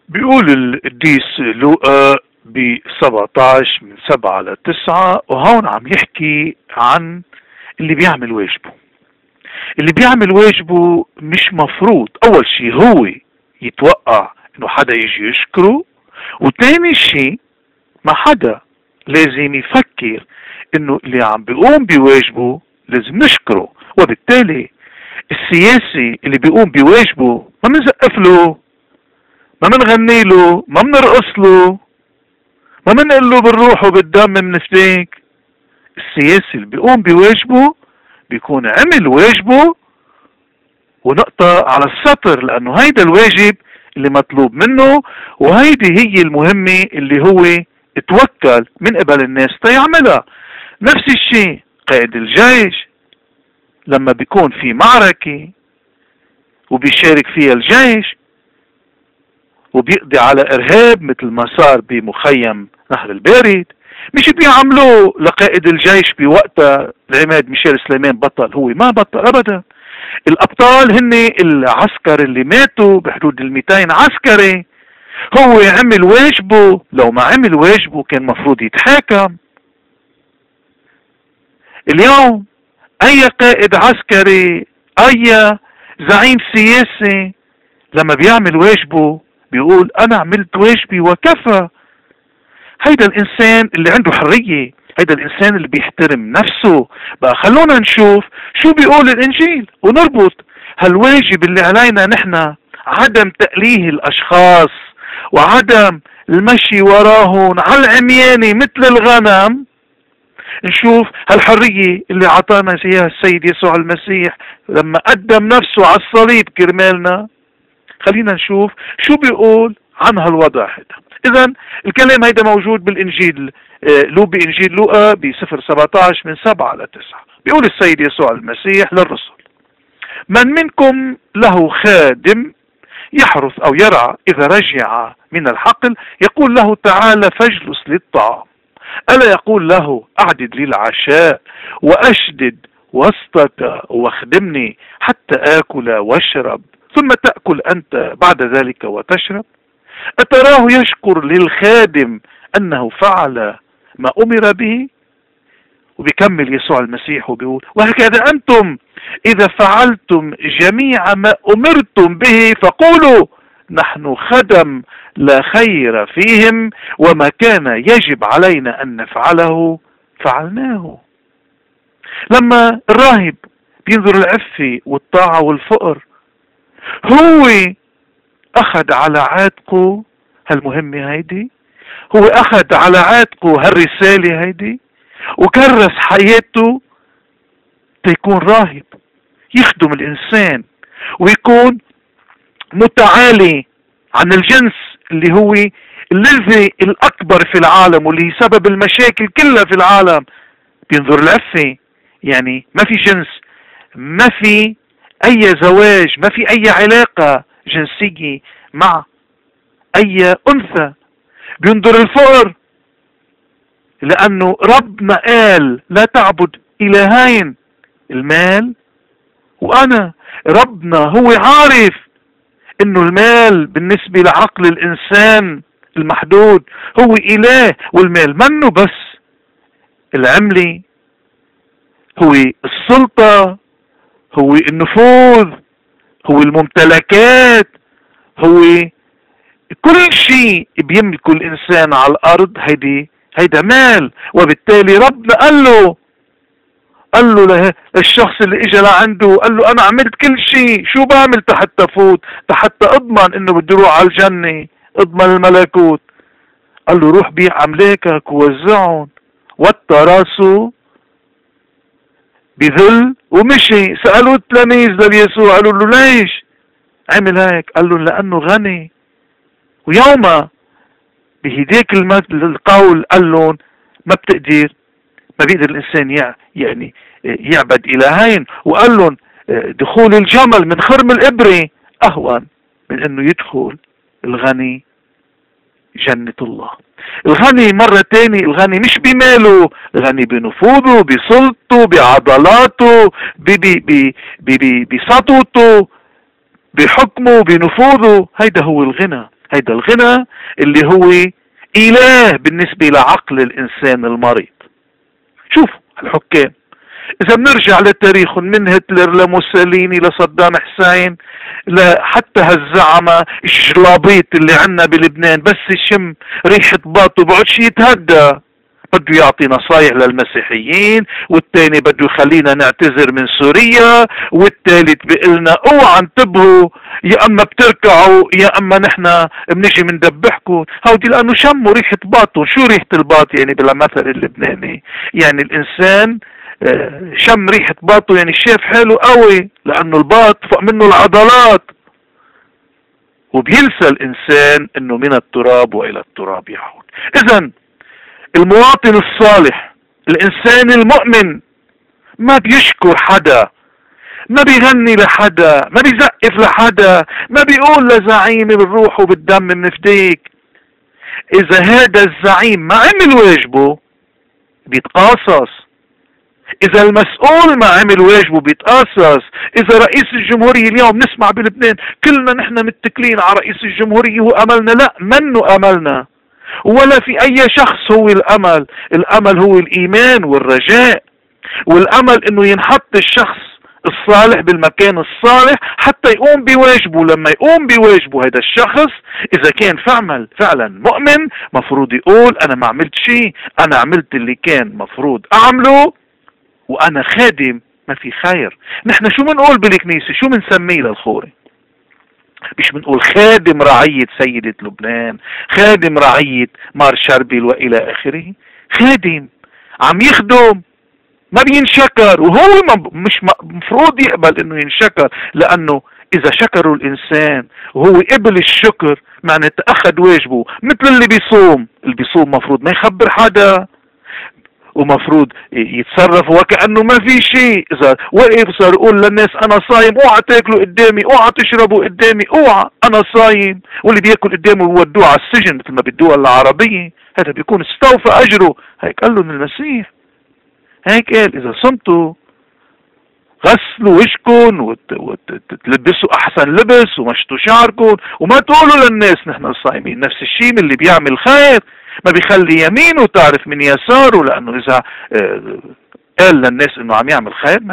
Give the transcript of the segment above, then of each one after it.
بيقول القديس لوقا ب 17 من 7 ل 9، وهون عم يحكي عن اللي بيعمل واجبه. اللي بيعمل واجبه مش مفروض اول شيء هو يتوقع انه حدا يجي يشكره، وتاني شيء ما حدا لازم يفكر انه اللي عم بيقوم بواجبه لازم نشكره. وبالتالي السياسي اللي بيقوم بواجبه ما بنزقف له، ما بنغني له، ما بنرقص له، ما بنقول له بالروح وبالدم بنفتيك. السياسي اللي بيقوم بواجبه بيكون عمل واجبه ونقطة على السطر، لأنه هيدا الواجب اللي مطلوب منه، وهيدي هي المهمة اللي هو اتوكل من قبل الناس تيعملها. نفس الشيء قائد الجيش لما بيكون في معركة وبيشارك فيها الجيش وبيقضي على إرهاب مثل ما صار بمخيم نهر البارد، مش بيعملوه لقائد الجيش بوقتها العماد ميشيل سليمان بطل. هو ما بطل أبدا. الأبطال هن العسكر اللي ماتوا بحدود 200 عسكري. هو عمل واجبه، لو ما عمل واجبه كان مفروض يتحاكم. اليوم أي قائد عسكري، أي زعيم سياسي لما بيعمل واجبه بيقول أنا عملت واجبي وكفى. هيدا الإنسان اللي عنده حرية، هيدا الإنسان اللي بيحترم نفسه. بقى خلونا نشوف شو بيقول الإنجيل ونربط هالواجب اللي علينا نحن، عدم تأليه الأشخاص وعدم المشي وراهم على العمياني مثل الغنم. نشوف هالحرية اللي عطانا اياها السيد يسوع المسيح لما قدم نفسه على الصليب كرمالنا. خلينا نشوف شو بيقول عن هالوضع هذا. اذا الكلام هيدا موجود بالانجيل بانجيل لوقا بسفر 17 من 7 ل 9. بيقول السيد يسوع المسيح للرسل: من منكم له خادم يحرث او يرعى، اذا رجع من الحقل يقول له تعال فاجلس للطعام، ألا يقول له أعدد لي العشاء وأشدد وسطك واخدمني حتى آكل واشرب، ثم تأكل أنت بعد ذلك وتشرب؟ أتراه يشكر للخادم أنه فعل ما أمر به؟ وبيكمل يسوع المسيح وبيقول: وهكذا أنتم إذا فعلتم جميع ما أمرتم به فقولوا نحن خدم لا خير فيهم، وما كان يجب علينا أن نفعله فعلناه. لما الراهب بينظر العفة والطاعة والفقر، هو أخذ على عاتقه هالمهمة هيدي، هو أخذ على عاتقه هالرسالة هيدي، وكرس حياته تيكون راهب يخدم الإنسان ويكون متعالي عن الجنس اللي هو الذي الأكبر في العالم واللي سبب المشاكل كلها في العالم. بينظر العفة، يعني ما في جنس، ما في أي زواج، ما في أي علاقة جنسية مع أي أنثى. بينظر الفقر، لأنه ربنا قال لا تعبد إلهين، المال وأنا. ربنا هو عارف انه المال بالنسبة لعقل الانسان المحدود هو اله، والمال منه بس العملة، هو السلطة، هو النفوذ، هو الممتلكات، هو كل شيء بيملكه الانسان على الارض. هيدا مال. وبالتالي ربنا قال له للشخص اللي اجى لعنده، قال له انا عملت كل شيء، شو بعمل حتى فوت، حتى اضمن انه بدي اروح على الجنة، اضمن الملكوت؟ قال له روح بيع املاكك ووزعهم. وطى راسه بذل ومشي. سألوا التلاميذ لليسوع قالوا له ليش عمل هيك؟ قال له لانه غني. ويوما بهديك القول قال لهم ما بيقدر الانسان يعني يعبد الهين. وقال لهم دخول الجمل من خرم الابرة اهون من انه يدخل الغني جنة الله. الغني مرة تاني، الغني مش بماله، الغني بنفوذه، بسلطته، بعضلاته، بسطوته، بحكمه، بنفوذه. هيدا هو الغنى. هيدا الغنى اللي هو إله بالنسبة لعقل الإنسان المريض. شوفوا الحكام، إذا بنرجع للتاريخ من هتلر لموسوليني لصدام حسين لحتى هالزعمة الجلابيط اللي عنا بلبنان، بس يشم ريحة باطه بقعدش يتهدى، بده يعطي نصايح للمسيحيين، والتاني بده يخلينا نعتذر من سوريا، والتالت بيقلنا اوعى انتبهوا يا اما بتركعوا يا اما نحن بنجي مندبحكم. هودي لانه شموا ريحة باطه. شو ريحة الباط يعني بالمثل اللبناني؟ يعني الانسان شم ريحة باطه، يعني شاف حاله قوي، لانه الباط فوق منه العضلات، وبينسى الانسان انه من التراب والى التراب يعود. اذا المواطن الصالح، الانسان المؤمن، ما بيشكر حدا، ما بيغني لحدا، ما بيزقف لحدا، ما بيقول لزعيمي بالروح وبالدم منفديك. اذا هذا الزعيم ما عمل واجبه بيتقاصص، اذا المسؤول ما عمل واجبه بيتقاصص. اذا رئيس الجمهورية اليوم نسمع بلبنان كلنا نحن متكلين على رئيس الجمهورية هو املنا، لا، منه املنا ولا في اي شخص هو الامل. الامل هو الايمان والرجاء، والامل انه ينحط الشخص الصالح بالمكان الصالح حتى يقوم بواجبه. لما يقوم بواجبه هذا الشخص، اذا كان فعلا مؤمن، مفروض يقول انا ما عملت شيء، انا عملت اللي كان مفروض اعمله، وانا خادم ما في خير. نحن شو بنقول بالكنيسة؟ شو بنسميه للخوري؟ مش بنقول خادم رعية سيدة لبنان، خادم رعية مار شربل والى اخره. خادم عم يخدم ما بينشكر، وهو مش مفروض يقبل انه ينشكر، لانه اذا شكروا الانسان وهو قبل الشكر معناته اخذ واجبه. مثل اللي بيصوم مفروض ما يخبر حدا، ومفروض يتصرف وكأنه ما في شيء. اذا وقف صار يقول للناس انا صايم، اوعى تاكلوا قدامي، اوعى تشربوا قدامي، اوعى انا صايم، واللي بياكل قدامه بيودوه على السجن مثل ما بالدول العربية. هذا بيكون استوفى اجره. هيك قال لهم المسيح، هيك قال اذا صمتوا غسلوا وجهكم وتلبسوا احسن لبس ومشطوا شعركم وما تقولوا للناس نحن صايمين. نفس الشيء من اللي بيعمل خير ما بيخلي يمينه تعرف من يساره، لانه اذا قال للناس انه عم يعمل خير ما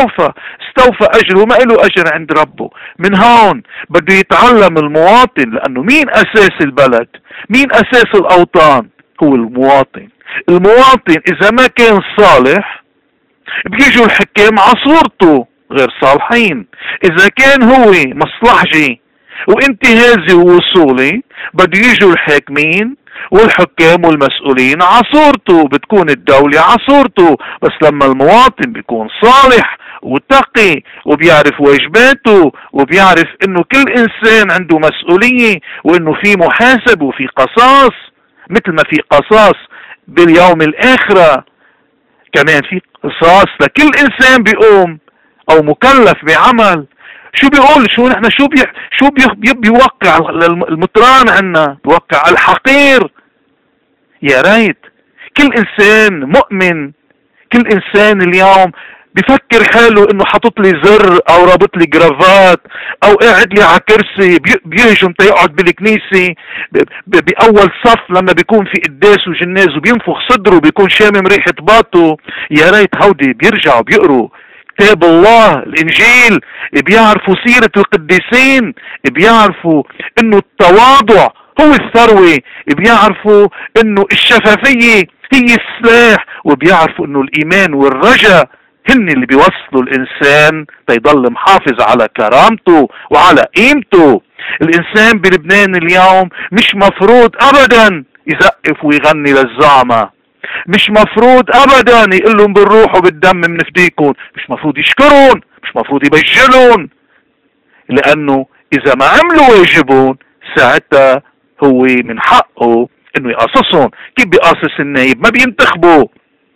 استوفى اجره، ما له اجر عند ربه. من هون بده يتعلم المواطن، لانه مين اساس البلد؟ مين اساس الاوطان؟ هو المواطن. المواطن اذا ما كان صالح بيجوا الحكام على صورته غير صالحين. اذا كان هو مصلحجي وانتهازي ووصولي بده يجوا الحاكمين والحكام والمسؤولين على صورته، بتكون الدولة على صورته. بس لما المواطن بيكون صالح وتقي وبيعرف واجباته وبيعرف انه كل انسان عنده مسؤولية، وانه في محاسب وفي قصاص، مثل ما في قصاص باليوم الاخرة كمان في قصاص لكل انسان بيقوم او مكلف بعمل. شو بيقول؟ شو بيوقع المطران عنا؟ بيوقع الحقير. يا ريت كل انسان مؤمن، كل انسان اليوم بفكر حاله انه حاطط لي زر او رابط لي جرافات او قاعد لي على كرسي بيهجم يقعد بالكنيسة باول صف لما بيكون في قداس وجناز وبينفخ صدره بيكون شامم ريحة باطه. يا ريت هودي بيرجعوا بيقروا كتاب الله الانجيل، بيعرفوا سيرة القديسين، بيعرفوا انه التواضع هو الثروة، بيعرفوا انه الشفافية هي السلاح، وبيعرفوا انه الايمان والرجاء هن اللي بيوصلوا الانسان تيضل محافظ على كرامته وعلى قيمته. الانسان بلبنان اليوم مش مفروض ابدا يزقف ويغني للزعمة، مش مفروض ابدا يقول لهم بالروح وبالدم منفديكم، مش مفروض يشكرون، مش مفروض يبجلون، لانه اذا ما عملوا واجبهم ساعتها هو من حقه انه يقاصصهم. كيف بيقاصص النايب؟ ما بينتخبوا.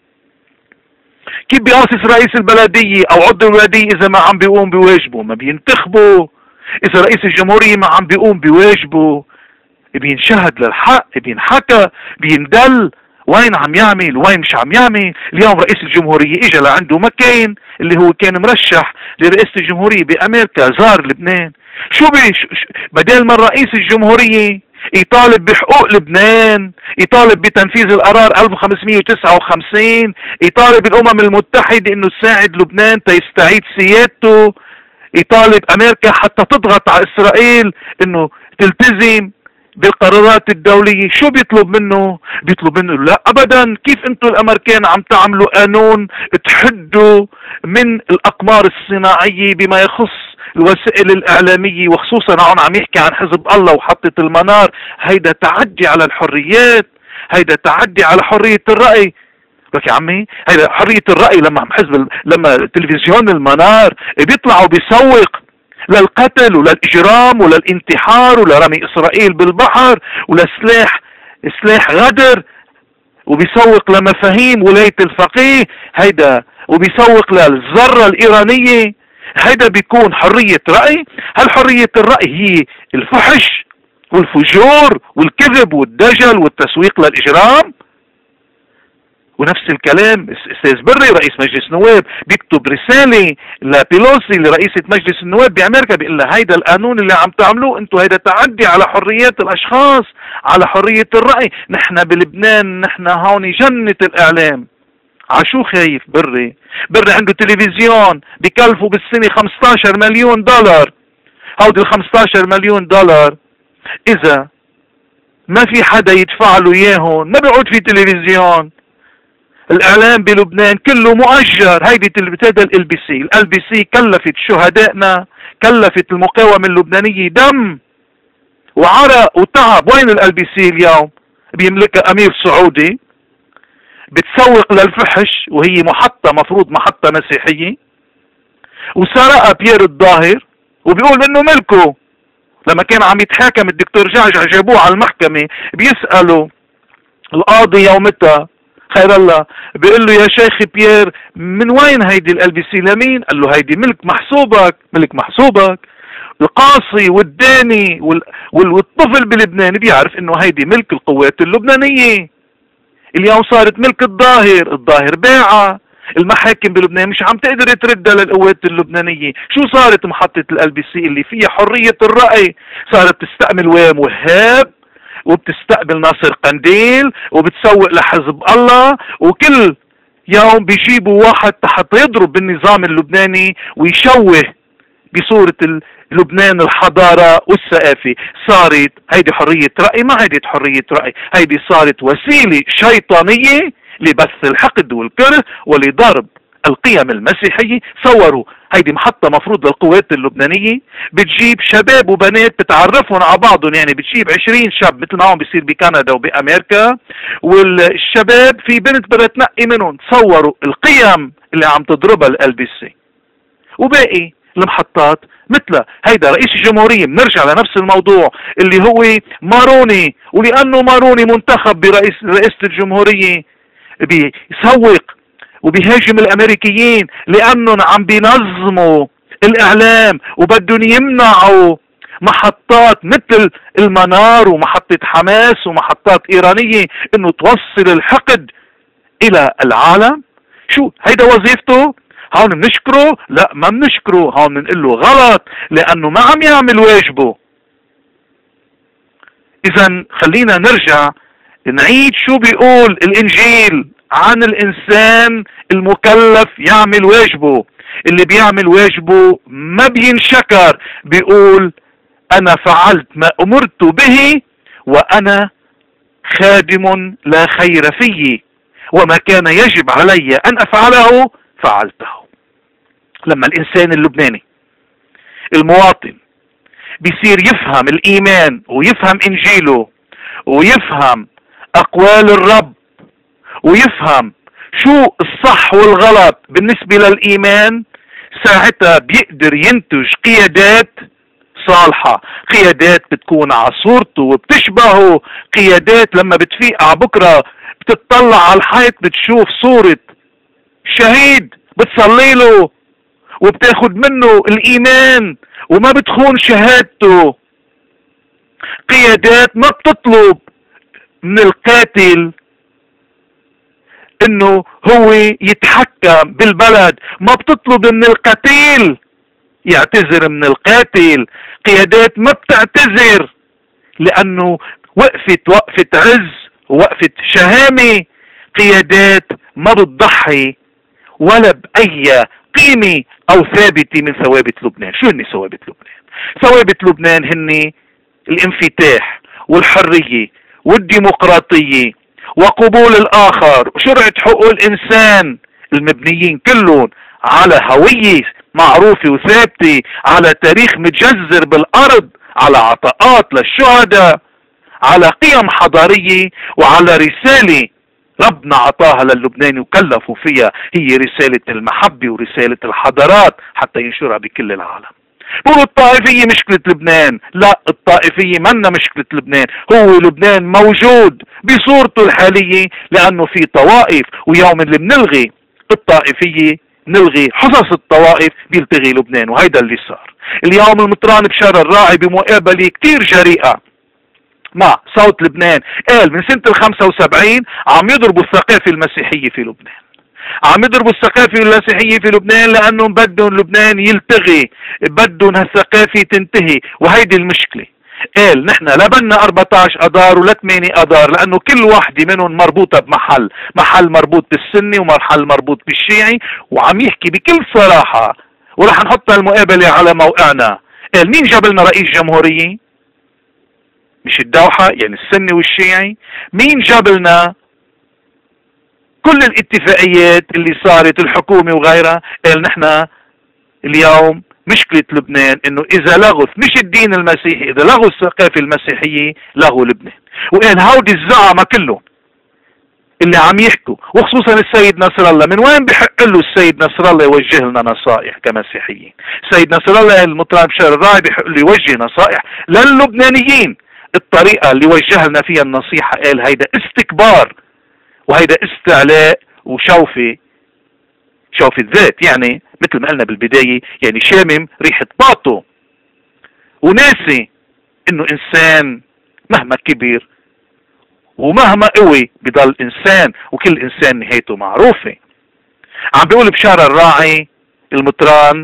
كيف بيقاصص رئيس البلدية او عضو البلدية اذا ما عم بيقوم بواجبه؟ ما بينتخبوا. اذا رئيس الجمهورية ما عم بيقوم بواجبه بينشهد للحق، بينحكى، بيندل وين عم يعمل وين مش عم يعمل. اليوم رئيس الجمهورية اجى لعنده مكين اللي هو كان مرشح لرئاسة الجمهورية بامريكا، زار لبنان. شو بدل ما رئيس الجمهورية يطالب بحقوق لبنان، يطالب بتنفيذ القرار 1559، يطالب الأمم المتحدة انه تساعد لبنان تيستعيد سيادته، يطالب امريكا حتى تضغط على اسرائيل انه تلتزم بالقرارات الدولية. شو بيطلب منه؟ بيطلب منه لا ابدا، كيف انتم الامريكان عم تعملوا قانون تحدوا من الاقمار الصناعية بما يخص الوسائل الاعلامية، وخصوصا هون عم يحكي عن حزب الله وحطة المنار. هيدا تعدي على الحريات، هيدا تعدي على حرية الرأي. لك يا عمي هيدا حرية الرأي لما تلفزيون المنار بيطلعوا بيسوق للقتل وللإجرام وللانتحار ولرمي إسرائيل بالبحر سلاح غدر، وبيسوق لمفاهيم ولاية الفقيه هيدا، وبيسوق للذرة الإيرانية. هيدا بيكون حرية رأي؟ هل حرية الرأي هي الفحش والفجور والكذب والدجل والتسويق للإجرام؟ ونفس الكلام استاذ بري رئيس مجلس النواب بيكتب رساله لبيلوسي لرئيسة مجلس النواب بامريكا بيقول لها هيدا القانون اللي عم تعملوه انتم هيدا تعدي على حريات الاشخاص، على حرية الرأي. نحن بلبنان نحن هون جنة الاعلام. عشو خايف بري عنده تلفزيون بكلفه بالسنة 15 مليون دولار. هودي ال 15 مليون دولار اذا ما في حدا يدفع له اياهم ما بيقعد في تلفزيون. الاعلام بلبنان كله مؤجر. هيدي هذا ال بي سي كلفت شهدائنا، كلفت المقاومة اللبنانية دم وعرق وتعب. وين ال بي سي اليوم؟ بيملكها امير سعودي بتسوق للفحش وهي مفروض محطة مسيحية، وسرقها بيير الظاهر وبيقول انه ملكه. لما كان عم يتحاكم الدكتور جعجع جابوه على المحكمة بيسألوا القاضي يومتها خير الله بيقول له يا شيخ بيير من وين هيدي ال بي سي لمين؟ قال له هيدي ملك محسوبك. القاصي والداني والطفل بلبنان بيعرف انه هيدي ملك القوات اللبنانية. اليوم صارت ملك الظاهر باعها. المحاكم بلبنان مش عم تقدر تردها للقوات اللبنانية. شو صارت محطة ال بي سي اللي فيها حرية الرأي؟ صارت تستعمل وهاب وبتستقبل ناصر قنديل وبتسوق لحزب الله، وكل يوم بيجيبوا واحد حتى يضرب بالنظام اللبناني ويشوه بصورة لبنان الحضارة والثقافة. صارت هيدي حرية رأي؟ ما هيدي حرية رأي، هيدي صارت وسيلة شيطانية لبث الحقد والكره ولضرب القيم المسيحية. صوروا هيدي محطة مفروض للقوات اللبنانية بتجيب شباب وبنات بتعرفهم على بعضهم، يعني بتجيب 20 شاب مثل ما عم بيصير بكندا وبأمريكا، والشباب في بنت بدها تنقي منهم. تصوروا القيم اللي عم تضربها ال بي سي. وباقي المحطات مثل هيدا رئيس الجمهورية، بنرجع لنفس الموضوع اللي هو ماروني، ولأنه ماروني منتخب برئاسة الجمهورية بيسوق وبيهاجم الامريكيين لانهم عم بينظموا الاعلام وبدهم يمنعوا محطات مثل المنار ومحطة حماس ومحطات ايرانية انه توصل الحقد الى العالم. شو هيدا وظيفته؟ هون بنشكره؟ لا ما بنشكره، هون بنقول له غلط لانه ما عم يعمل واجبه. اذا خلينا نرجع نعيد شو بيقول الانجيل عن الانسان المكلف يعمل واجبه. اللي بيعمل واجبه ما بينشكر، بيقول انا فعلت ما امرت به وانا خادم لا خير فيه، وما كان يجب علي ان افعله فعلته. لما الانسان اللبناني المواطن بيصير يفهم الايمان ويفهم انجيله ويفهم اقوال الرب ويفهم شو الصح والغلط بالنسبة للإيمان، ساعتها بيقدر ينتج قيادات صالحة، قيادات بتكون على صورته وبتشبهه، قيادات لما بتفيق على بكرة بتطلع على الحيط بتشوف صورة شهيد بتصلي له وبتاخد منه الإيمان وما بتخون شهادته. قيادات ما بتطلب من القاتل انه هو يتحكم بالبلد، ما بتطلب من القتيل يعتذر من القاتل. قيادات ما بتعتذر لانه وقفة عز، وقفة شهامة، قيادات ما بتضحي ولا بأي قيمة أو ثابتة من ثوابت لبنان. شو هن ثوابت لبنان؟ ثوابت لبنان هن الانفتاح والحرية والديمقراطية وقبول الآخر وشرعة حقوق الإنسان، المبنيين كلهم على هوية معروفة وثابتة، على تاريخ متجذر بالأرض، على عطاءات للشهداء، على قيم حضارية، وعلى رسالة ربنا عطاها للبناني وكلفوا فيها، هي رسالة المحبة ورسالة الحضارات حتى ينشرها بكل العالم. بقولوا الطائفية مشكلة لبنان، لا، الطائفية منا مشكلة لبنان، هو لبنان موجود بصورته الحالية لأنه في طوائف، ويوم اللي بنلغي الطائفية نلغي حصص الطوائف بيلتغي لبنان، وهيدا اللي صار. اليوم المطران بشار الراعي بمقابلة كتير جريئة مع صوت لبنان قال من سنة ال75 عم يضربوا الثقافة المسيحية في لبنان، عم يضربوا الثقافة المسيحية في لبنان لأنهم بدهم لبنان يلتغي، بدهم هالثقافة تنتهي، وهيدي المشكلة. قال نحن لا بدنا 14 أدار ولا 8 أدار، لأنه كل واحدة منهم مربوطة بمحل، محل مربوط بالسني ومحل مربوط بالشيعي، وعم يحكي بكل صراحة، ورح نحط المقابلة على موقعنا. قال مين جاب لنا رئيس جمهورية؟ مش الدوحة يعني السني والشيعي؟ مين جاب لنا كل الاتفاقيات اللي صارت الحكومة وغيرها؟ قال نحن اليوم مشكلة لبنان انه اذا لغوا مش الدين المسيحي، اذا لغوا الثقافة المسيحية لغوا لبنان. وقال هودي الزعماء كلهم اللي عم يحكوا، وخصوصا السيد نصر الله، من وين بحق له السيد نصر الله يوجه لنا نصائح كمسيحيين؟ السيد نصر الله المطران بشار الراعي بحق له يوجه نصائح للبنانيين. الطريقة اللي وجه لنا فيها النصيحة قال هيدا استكبار، وهيدا استعلاء وشوفة، شوفة ذات، يعني مثل ما قلنا بالبداية يعني شامم ريحة باطو، وناسي انه انسان مهما كبر ومهما قوي بضل انسان، وكل انسان نهايته معروفة. عم بيقول بشار الراعي المطران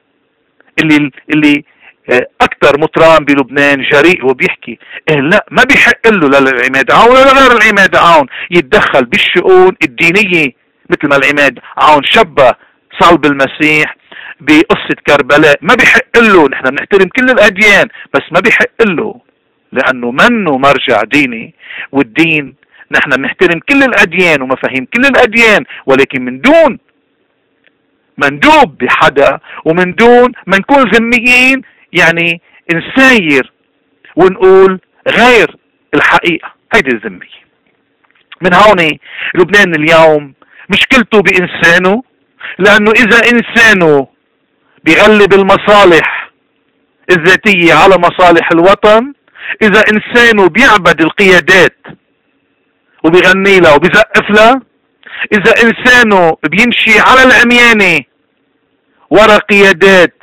اللي اكثر مطران بلبنان جريء وبيحكي، لا ما بيحق له لا للعماد عون ولا غير العماد عون يتدخل بالشؤون الدينية، مثل ما العماد عون شبه صلب المسيح بقصة كربلاء. ما بيحق له، نحن بنحترم كل الاديان بس ما بيحق له لانه منه مرجع ديني، والدين نحن بنحترم كل الاديان ومفاهيم كل الاديان، ولكن من دون ما ندوب بحدا ومن دون ما نكون ذميين، يعني نساير ونقول غير الحقيقة، هيدي الذمية. من هون لبنان اليوم مشكلته بإنسانه، لأنه إذا إنسانه بيغلب المصالح الذاتية على مصالح الوطن، إذا إنسانه بيعبد القيادات وبيغني لها وبيزقف لها، إذا إنسانه بيمشي على العميانة ورا قيادات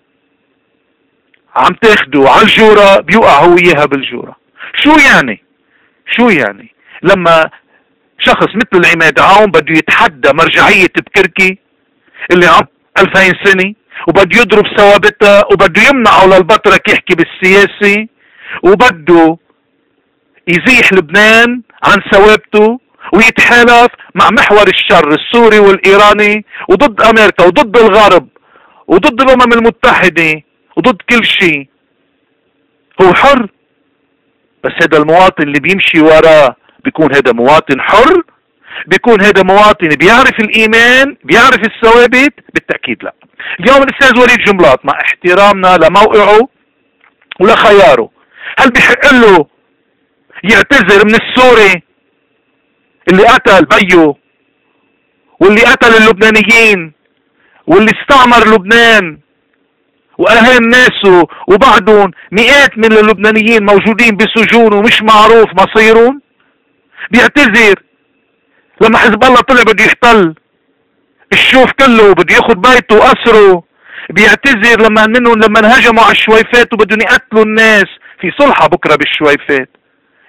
عم تاخده على الجورة بيوقع هو إياها بالجورة. شو يعني لما شخص مثل العماد عون بده يتحدى مرجعية بكركي اللي عم 2000 سنة، وبده يضرب ثوابتها، وبده يمنعه للبطرك يحكي بالسياسة، وبده يزيح لبنان عن ثوابته، ويتحالف مع محور الشر السوري والإيراني وضد أمريكا وضد الغرب وضد الأمم المتحدة وضد كل شيء. هو حر، بس هذا المواطن اللي بيمشي وراه بيكون هذا مواطن حر؟ بيكون هذا مواطن بيعرف الإيمان، بيعرف الثوابت؟ بالتأكيد لا. اليوم الأستاذ وليد جنبلاط مع احترامنا لموقعه ولخياره، هل بيحق له يعتذر من السوري اللي قتل بيو واللي قتل اللبنانيين واللي استعمر لبنان وأهان ناسه، وبعدهم مئات من اللبنانيين موجودين بسجون ومش معروف مصيرهم؟ بيعتذر لما حزب الله طلع بده يحتل الشوف كله وبده ياخذ بيته وأسره؟ بيعتذر لما انهجموا على الشويفات وبدهم يقتلوا الناس في صلحة بكرة بالشويفات؟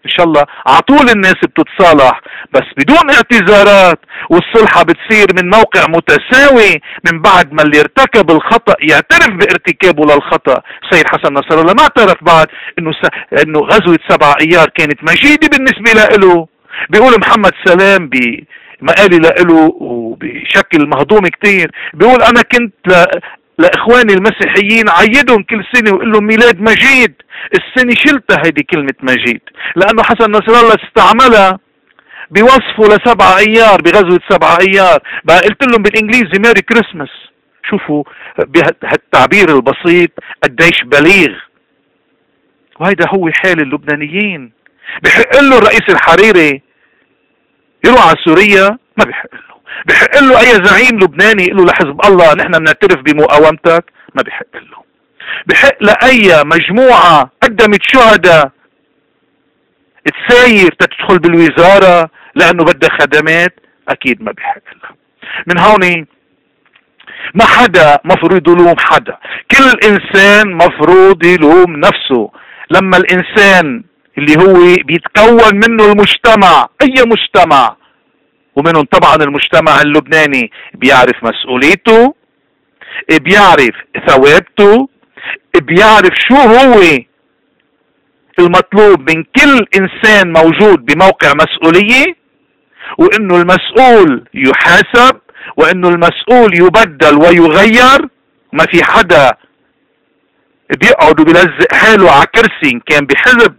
ان شاء الله عطول الناس بتتصالح، بس بدون اعتذارات، والصلحة بتصير من موقع متساوي من بعد ما اللي ارتكب الخطأ يعترف بارتكابه للخطأ. سيد حسن نصر الله ما اعترف بعد انه غزوة 7 ايار كانت مجيدة بالنسبة له. بيقول محمد سلام بمقالي له وبشكل مهضوم كتير، بيقول انا كنت لاخواني المسيحيين عيدهم كل سنة وقول لهم ميلاد مجيد. السنة شلتها هيدي كلمة مجيد، لانه حسن نصر الله استعملها بوصفه ل7 ايار بغزوة 7 ايار. بقى قلت لهم بالانجليزي ميري كريسماس. شوفوا بهالتعبير البسيط قديش بليغ. وهيدا هو حال اللبنانيين. بحق له الرئيس الحريري يروح على سوريا؟ ما بحق له. بحق له اي زعيم لبناني يقول له لحزب الله نحن بنعترف بمقاومتك؟ ما بحق له. بحق لأي مجموعة قدمت شهداء تساير تدخل بالوزارة لأنه بدها خدمات؟ أكيد ما بحق له. من هون ما حدا مفروض يلوم حدا، كل إنسان مفروض يلوم نفسه. لما الإنسان اللي هو بيتكون منه المجتمع، أي مجتمع ومنهم طبعا المجتمع اللبناني، بيعرف مسؤوليته، بيعرف ثوابته، بيعرف شو هو المطلوب من كل انسان موجود بموقع مسؤولية، وانه المسؤول يحاسب، وانه المسؤول يبدل ويغير. ما في حدا بيقعد وبيلزق حاله على كرسي، كان بحزب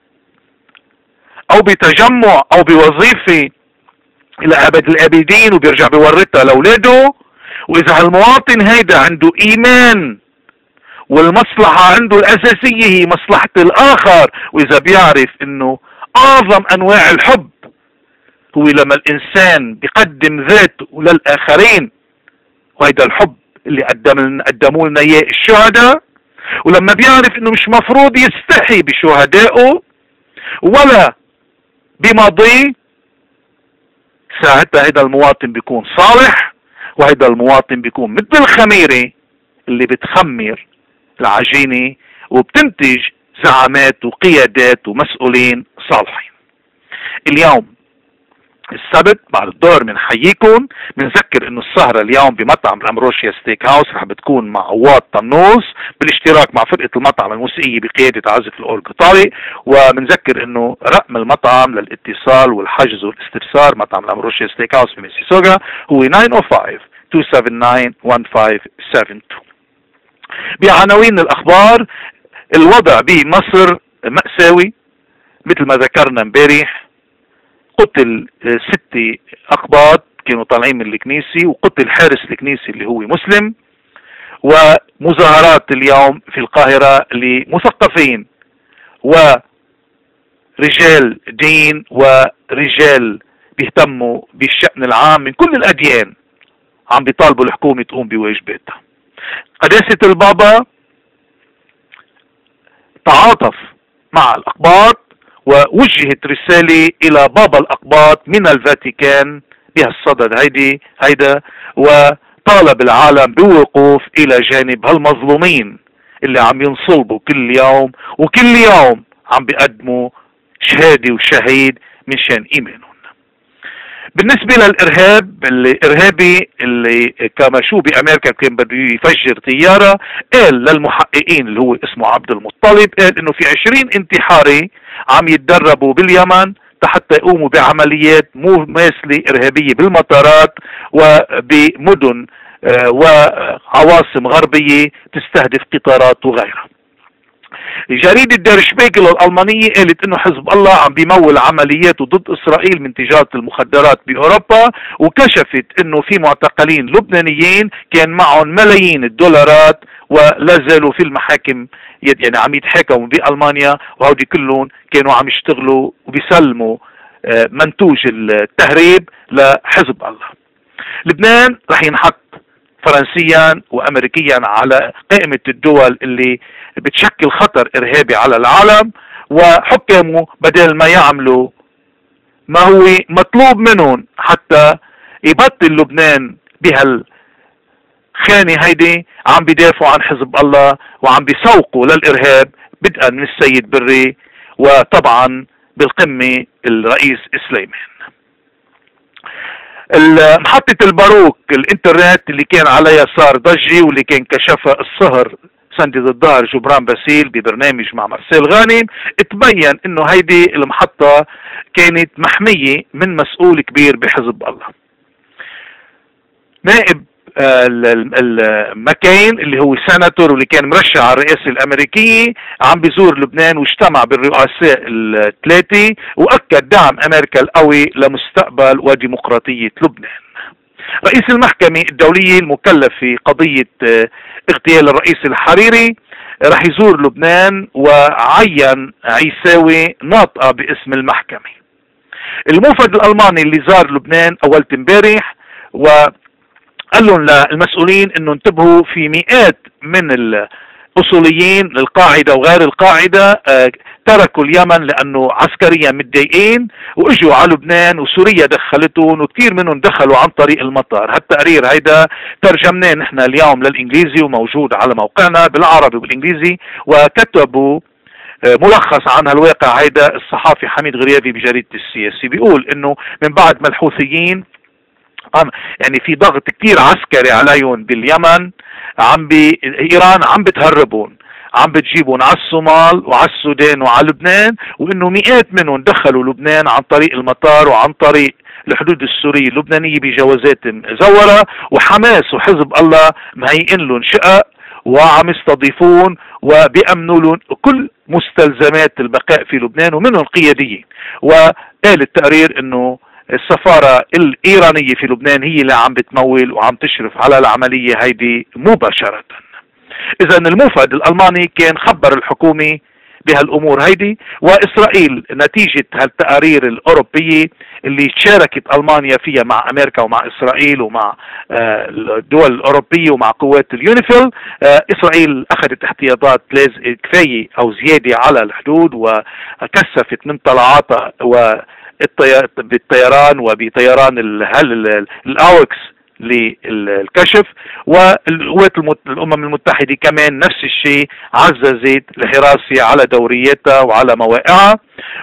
او بتجمع او بوظيفة الى ابد الابدين وبيرجع بيورثها لاولاده. واذا هالمواطن هيدا عنده ايمان والمصلحة عنده الاساسية هي مصلحة الاخر، واذا بيعرف انه اعظم انواع الحب هو لما الانسان بيقدم ذاته للاخرين، وهيدا الحب اللي قدموا لنا اياه الشهداء. ولما بيعرف انه مش مفروض يستحي بشهدائه ولا بماضيه، ساعتها هيدا المواطن بيكون صالح، وهيدا المواطن بيكون مثل الخميرة اللي بتخمر العجينة وبتنتج زعامات وقيادات ومسؤولين صالحين. اليوم السبت بعد الظهر بنحييكم، بنذكر انه السهرة اليوم بمطعم الامروشيا ستيك هاوس رح بتكون مع عواد طنوس بالاشتراك مع فرقة المطعم الموسيقية بقيادة عازف الأورج طارق. وبنذكر انه رقم المطعم للاتصال والحجز والاستفسار مطعم الامروشيا ستيك هاوس بميسيسوغا هو 905-279-1572. بعناوين الاخبار، الوضع بمصر مأساوي مثل ما ذكرنا امبارح. قتل 6 أقباط كانوا طالعين من الكنيسة، وقتل حارس الكنيسة اللي هو مسلم. ومظاهرات اليوم في القاهرة لمثقفين ورجال دين ورجال بيهتموا بالشأن العام من كل الأديان، عم بيطالبوا الحكومة تقوم بواجباتها. قداسة البابا تعاطف مع الأقباط ووجهت رسالة إلى بابا الأقباط من الفاتيكان بهالصدد هيدا، وطالب العالم بالوقوف إلى جانب هالمظلومين اللي عم ينصلبوا كل يوم، وكل يوم عم بيقدموا شهادة وشهيد من شان إيمانهم. بالنسبة للإرهاب، الإرهابي اللي كما شو بأمريكا كان بده يفجر طيارة، قال للمحققين اللي هو اسمه عبد المطلب، قال إنه في 20 انتحاري عم يتدربوا باليمن حتى يقوموا بعمليات مماثلة إرهابية بالمطارات وبمدن وعواصم غربية تستهدف قطارات وغيرها. جريدة دير شبيغل الألمانية قالت انه حزب الله عم بيمول عملياته ضد اسرائيل من تجارة المخدرات باوروبا، وكشفت انه في معتقلين لبنانيين كان معهم ملايين الدولارات ولا زالوا في المحاكم، يعني عم يتحاكموا بألمانيا، وهودي كلهم كانوا عم يشتغلوا وبيسلموا منتوج التهريب لحزب الله. لبنان رح ينحط فرنسيا وامريكيا على قائمة الدول اللي بتشكل خطر ارهابي على العالم، وحكموا بدل ما يعملوا ما هو مطلوب منهم حتى يبطل لبنان بهالخانة هيدي، عم بيدافعوا عن حزب الله وعم بيسوقوا للارهاب بدءا من السيد بري، وطبعا بالقمة الرئيس سليمان. محطة الباروك الانترنت اللي كان على يسار ضجة واللي كان كشفها الصهر سندد الظهر جبران باسيل ببرنامج مع مارسيل غانم، تبين انه هيدي المحطة كانت محمية من مسؤول كبير بحزب الله. نائب ماكين اللي هو سيناتور واللي كان مرشح على الرئاسة الأمريكية عم بيزور لبنان واجتمع بالرؤساء الثلاثة وأكد دعم أمريكا القوي لمستقبل وديمقراطية لبنان. رئيس المحكمة الدولية المكلف في قضية اغتيال الرئيس الحريري رح يزور لبنان وعين عيساوي ناطقة باسم المحكمة. الموفد الألماني اللي زار لبنان أول امبارح قال لهم للمسؤولين انه انتبهوا في مئات من الاصوليين للقاعدة وغير القاعدة تركوا اليمن لانه عسكريا متضايقين واجوا على لبنان وسوريا دخلتهم وكثير منهم دخلوا عن طريق المطار. هالتقرير هيدا ترجمناه نحن اليوم للانجليزي وموجود على موقعنا بالعربي والانجليزي، وكتبوا ملخص عن هالواقع هيدا الصحافي حميد غريابي بجريدة السياسي. بيقول انه من بعد ما الحوثيين يعني في ضغط كتير عسكري عليهم باليمن، ايران عم بتهربون، عم بتجيبون على الصومال وعلى السودان وعلى لبنان، وانه مئات منهم دخلوا لبنان عن طريق المطار وعن طريق الحدود السورية اللبنانية بجوازات مزورة، وحماس وحزب الله مهيئين لهم شقق وعم يستضيفون وبيأمنوا لهم كل مستلزمات البقاء في لبنان ومنهم قياديين. وقال التقرير انه السفارة الإيرانية في لبنان هي اللي عم بتمول وعم تشرف على العملية هيدي مباشرة. إذا الموفد الألماني كان خبر الحكومة بهالأمور هيدي، وإسرائيل نتيجة هالتقارير الأوروبية اللي شاركت ألمانيا فيها مع أمريكا ومع إسرائيل ومع الدول الأوروبية ومع قوات اليونيفيل، إسرائيل أخذت احتياطات كفاية أو زيادة على الحدود وكثفت من طلعاتها بالطيران وبطيران الأوكس للكشف. والقوات الأمم المتحدة كمان نفس الشيء عززت الحراسة على دورياتها وعلى مواقعها،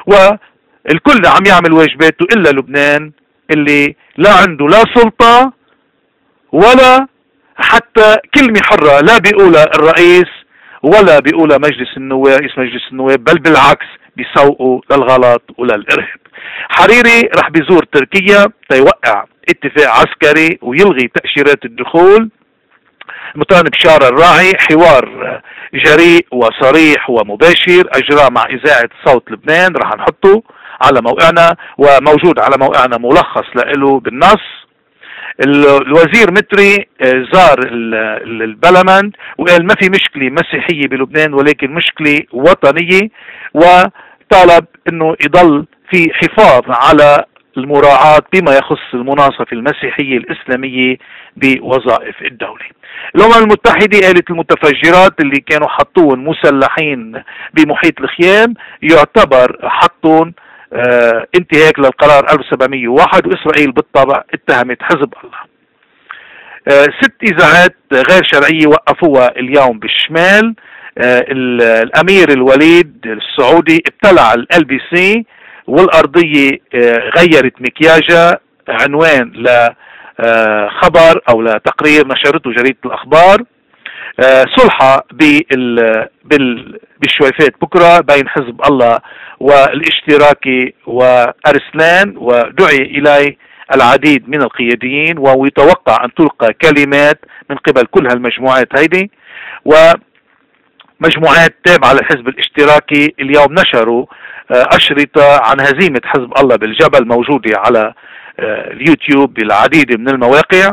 والكل عم يعمل واجباته إلا لبنان اللي لا عنده لا سلطة ولا حتى كلمة حرة لا بيقولها الرئيس ولا بيقولها مجلس النواب رئيس مجلس النواب، بل بالعكس بيسوقوا للغلط وللإرهاب. حريري رح بيزور تركيا تيوقع اتفاق عسكري ويلغي تأشيرات الدخول. المطار بشار الراعي حوار جريء وصريح ومباشر أجراه مع إذاعة صوت لبنان، رح نحطه على موقعنا وموجود على موقعنا ملخص له بالنص. الوزير متري زار البرلمان وقال ما في مشكلة مسيحية بلبنان ولكن مشكلة وطنية، وطالب انه يضل في حفاظ على المراعاة بما يخص المناصفة المسيحية الإسلامية بوظائف الدولة. الأمم المتحدة قالت المتفجرات اللي كانوا حطون مسلحين بمحيط الخيام يعتبر حطون انتهاك للقرار 1701، وإسرائيل بالطبع اتهمت حزب الله. 6 إذاعات غير شرعية وقفوها اليوم بالشمال. الأمير الوليد السعودي ابتلع LBC والأرضية غيرت مكياجها، عنوان لخبر أو لتقرير نشرته جريدة الأخبار. صلحة بالشويفات بكرة بين حزب الله والاشتراكي وأرسلان، ودعي إليه العديد من القياديين ويتوقع أن تلقى كلمات من قبل كل هالمجموعات هيدي. ومجموعات تابعة للحزب الاشتراكي اليوم نشروا أشرطة عن هزيمة حزب الله بالجبل موجودة على اليوتيوب بالعديد من المواقع.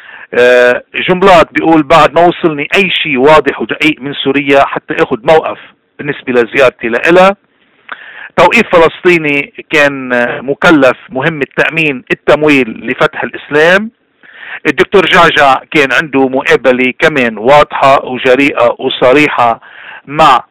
جملات بيقول بعد ما وصلني أي شيء واضح ودقيق من سوريا حتى أخذ موقف بالنسبة لزيارتي لإلها. توقيف فلسطيني كان مكلف مهمة تأمين التمويل لفتح الإسلام. الدكتور جعجع كان عنده مقابلة كمان واضحة وجريئة وصريحة مع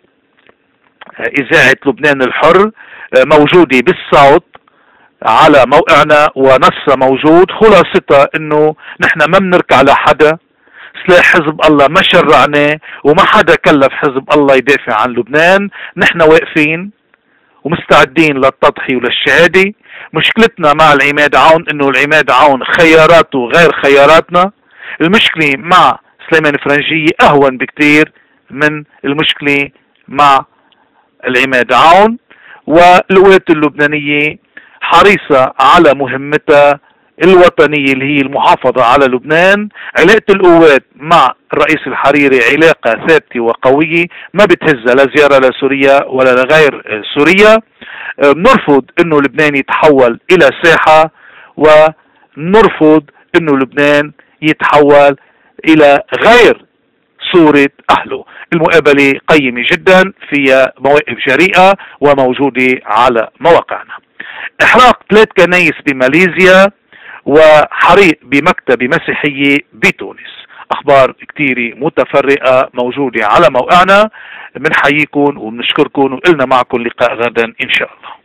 إذاعة لبنان الحر موجودة بالصوت على موقعنا ونص موجود. خلاصتها انه نحن ما بنركع لحدا، سلاح حزب الله ما شرعناه وما حدا كلف حزب الله يدافع عن لبنان. نحن واقفين ومستعدين للتضحية وللشهادة. مشكلتنا مع العماد عون انه العماد عون خياراته غير خياراتنا. المشكلة مع سليمان فرنجية اهون بكتير من المشكلة مع العماد عون. والقوات اللبنانية حريصة على مهمتها الوطنية اللي هي المحافظة على لبنان. علاقة القوات مع الرئيس الحريري علاقة ثابتة وقوية ما بتهزها لا زيارة لسوريا ولا لغير سوريا. نرفض انه لبنان يتحول الى ساحة، ونرفض انه لبنان يتحول الى غير صورة اهله. المقابلة قيمة جدا، فيها مواقف جريئة وموجودة على مواقعنا. احراق 3 كنايس بماليزيا وحريق بمكتبة مسيحية بتونس. اخبار كتيرة متفرقة موجودة على موقعنا. بنحييكم وبنشكركم، وقلنا معكم لقاء غدا ان شاء الله.